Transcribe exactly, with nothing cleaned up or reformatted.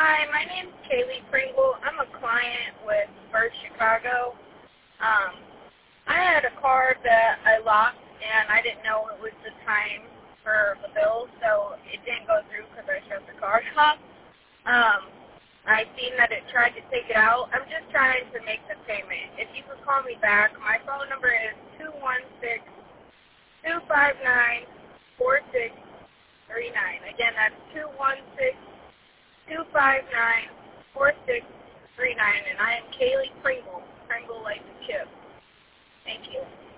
Hi, my name's Kaylee Pringle. I'm a client with First Chicago. Um, I had a card that I lost, and I didn't know it was the time for the bill, so it didn't go through because I shut the card off. Um, I seen that it tried to take it out. I'm just trying to make the payment. If you could call me back, my phone number is two one six, two five nine, four six three nine. Again, that's two one six, two five nine, four six three nine, and I am Kaylee Pringle, Pringle like the chip. Thank you.